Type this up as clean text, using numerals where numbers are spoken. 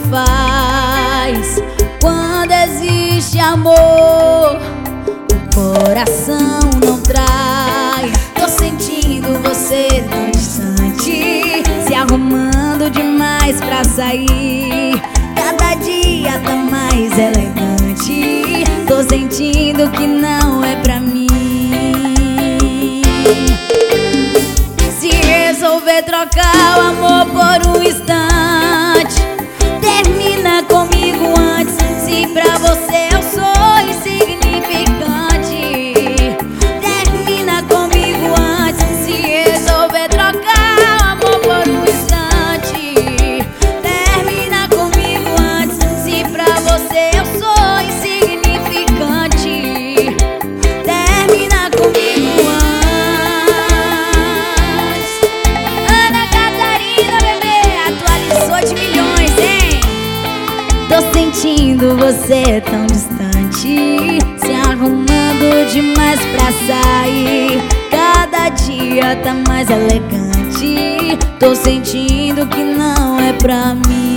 faz. Quando existe amor, o coração não trai. Tô sentindo você tão distante, se arrumando demais pra sair. Cada dia tá mais elegante. Tô sentindo que não é pra mim. Se resolver trocar o amor por um instante, termina comigo antes. Se pra você eu sou insignificante, termina comigo antes. Se resolver trocar o amor por um instante, termina comigo antes. Se pra você eu sou insignificante, termina comigo antes. Ana Catarina, bebê, atualizou de milhões, hein? Tô sentindo você tão distante, se arrumando demais pra sair. Cada dia tá mais elegante. Tô sentindo que não é pra mim.